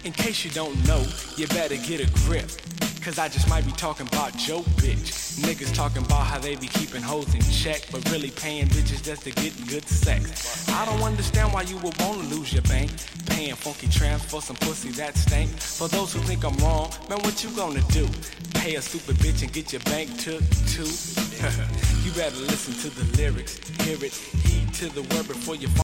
In case you don't know, you better get a grip. Cause I just might be talking about your bitch. Niggas talking about how they be keeping hoes in check, but really paying bitches just to get good sex. I don't understand why you would wanna lose your bank, paying funky tramps for some pussy that stank. For those who think I'm wrong, man, what you gonna do? Pay a stupid bitch and get your bank took too? You better listen to the lyrics, hear it, heed to the word before you